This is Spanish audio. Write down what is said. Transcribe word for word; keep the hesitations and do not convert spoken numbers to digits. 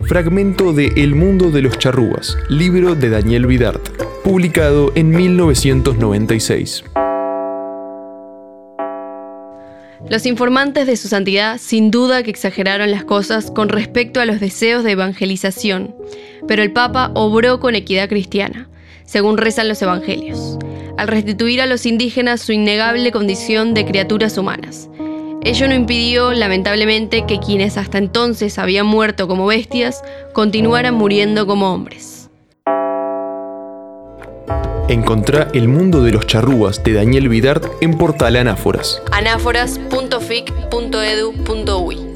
Fragmento de El mundo de los charrúas, libro de Daniel Vidart, publicado en mil novecientos noventa y seis. Los informantes de su santidad sin duda que exageraron las cosas con respecto a los deseos de evangelización, pero el Papa obró con equidad cristiana, según rezan los evangelios, al restituir a los indígenas su innegable condición de criaturas humanas. Ello no impidió, lamentablemente, que quienes hasta entonces habían muerto como bestias, continuaran muriendo como hombres. Encontrá El mundo de los charrúas de Daniel Vidart en Portal Anáforas. anáforas punto fic punto edu punto uy